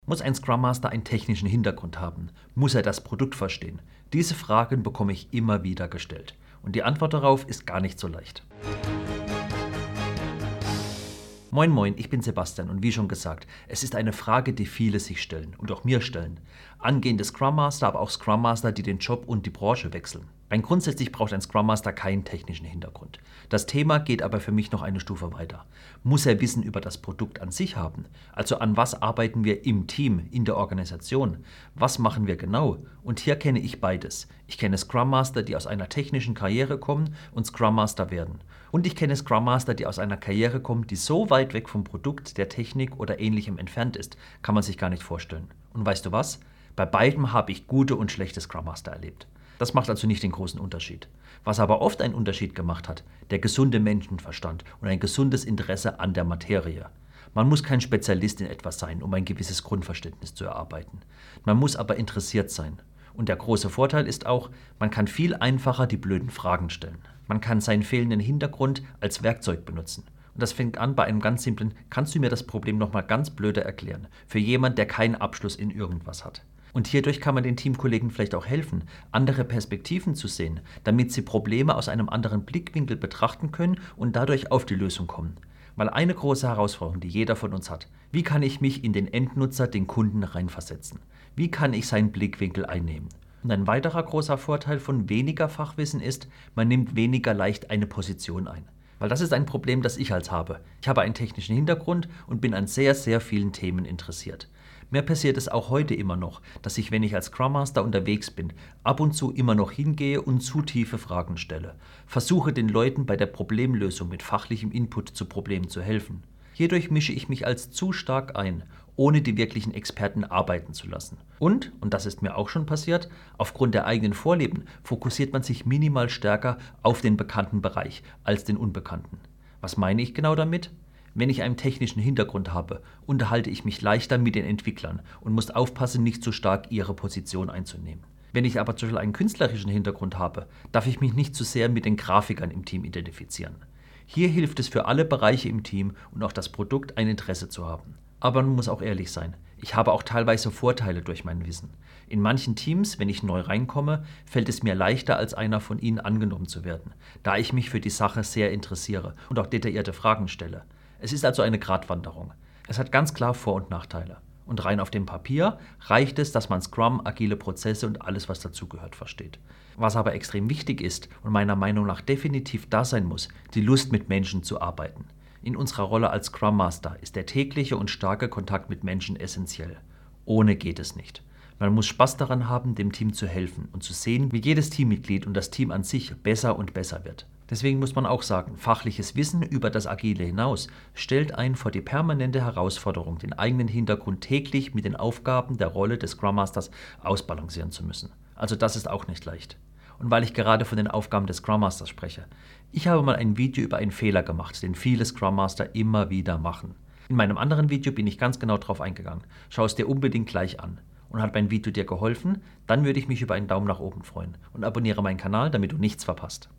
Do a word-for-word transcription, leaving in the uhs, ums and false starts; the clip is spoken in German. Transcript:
Muss ein Scrum Master einen technischen Hintergrund haben? Muss er das Produkt verstehen? Diese Fragen bekomme ich immer wieder gestellt. Und die Antwort darauf ist gar nicht so leicht. Moin moin, ich bin Sebastian und wie schon gesagt, es ist eine Frage, die viele sich stellen und auch mir stellen. Angehende Scrum Master, aber auch Scrum Master, die den Job und die Branche wechseln. Rein grundsätzlich braucht ein Scrum Master keinen technischen Hintergrund. Das Thema geht aber für mich noch eine Stufe weiter. Muss er Wissen über das Produkt an sich haben? Also an was arbeiten wir im Team, in der Organisation? Was machen wir genau? Und hier kenne ich beides. Ich kenne Scrum Master, die aus einer technischen Karriere kommen und Scrum Master werden. Und ich kenne Scrum Master, die aus einer Karriere kommen, die so weit weg vom Produkt, der Technik oder Ähnlichem entfernt ist, kann man sich gar nicht vorstellen. Und weißt du was? Bei beidem habe ich gute und schlechte Scrum Master erlebt. Das macht also nicht den großen Unterschied. Was aber oft einen Unterschied gemacht hat, der gesunde Menschenverstand und ein gesundes Interesse an der Materie. Man muss kein Spezialist in etwas sein, um ein gewisses Grundverständnis zu erarbeiten. Man muss aber interessiert sein. Und der große Vorteil ist auch, man kann viel einfacher die blöden Fragen stellen. Man kann seinen fehlenden Hintergrund als Werkzeug benutzen. Und das fängt an bei einem ganz simplen, kannst du mir das Problem nochmal ganz blöde erklären? Für jemand, der keinen Abschluss in irgendwas hat. Und hierdurch kann man den Teamkollegen vielleicht auch helfen, andere Perspektiven zu sehen, damit sie Probleme aus einem anderen Blickwinkel betrachten können und dadurch auf die Lösung kommen. Weil eine große Herausforderung, die jeder von uns hat, wie kann ich mich in den Endnutzer, den Kunden reinversetzen? Wie kann ich seinen Blickwinkel einnehmen? Und ein weiterer großer Vorteil von weniger Fachwissen ist, man nimmt weniger leicht eine Position ein. Weil das ist ein Problem, das ich als habe. Ich habe einen technischen Hintergrund und bin an sehr, sehr vielen Themen interessiert. Mir passiert es auch heute immer noch, dass ich, wenn ich als Scrum Master unterwegs bin, ab und zu immer noch hingehe und zu tiefe Fragen stelle. Versuche den Leuten bei der Problemlösung mit fachlichem Input zu Problemen zu helfen. Hierdurch mische ich mich als zu stark ein, ohne die wirklichen Experten arbeiten zu lassen. Und, und das ist mir auch schon passiert, aufgrund der eigenen Vorlieben fokussiert man sich minimal stärker auf den bekannten Bereich als den unbekannten. Was meine ich genau damit? Wenn ich einen technischen Hintergrund habe, unterhalte ich mich leichter mit den Entwicklern und muss aufpassen, nicht zu stark ihre Position einzunehmen. Wenn ich aber zum Beispiel einen künstlerischen Hintergrund habe, darf ich mich nicht zu sehr mit den Grafikern im Team identifizieren. Hier hilft es für alle Bereiche im Team und auch das Produkt ein Interesse zu haben. Aber man muss auch ehrlich sein, ich habe auch teilweise Vorteile durch mein Wissen. In manchen Teams, wenn ich neu reinkomme, fällt es mir leichter, als einer von ihnen angenommen zu werden, da ich mich für die Sache sehr interessiere und auch detaillierte Fragen stelle. Es ist also eine Gratwanderung. Es hat ganz klar Vor- und Nachteile. Und rein auf dem Papier reicht es, dass man Scrum, agile Prozesse und alles, was dazugehört, versteht. Was aber extrem wichtig ist und meiner Meinung nach definitiv da sein muss, die Lust mit Menschen zu arbeiten. In unserer Rolle als Scrum Master ist der tägliche und starke Kontakt mit Menschen essentiell. Ohne geht es nicht. Man muss Spaß daran haben, dem Team zu helfen und zu sehen, wie jedes Teammitglied und das Team an sich besser und besser wird. Deswegen muss man auch sagen, fachliches Wissen über das Agile hinaus stellt einen vor die permanente Herausforderung, den eigenen Hintergrund täglich mit den Aufgaben der Rolle des Scrum Masters ausbalancieren zu müssen. Also das ist auch nicht leicht. Und weil ich gerade von den Aufgaben des Scrum Masters spreche, ich habe mal ein Video über einen Fehler gemacht, den viele Scrum Master immer wieder machen. In meinem anderen Video bin ich ganz genau drauf eingegangen. Schau es dir unbedingt gleich an. Und hat mein Video dir geholfen? Dann würde ich mich über einen Daumen nach oben freuen. Und abonniere meinen Kanal, damit du nichts verpasst.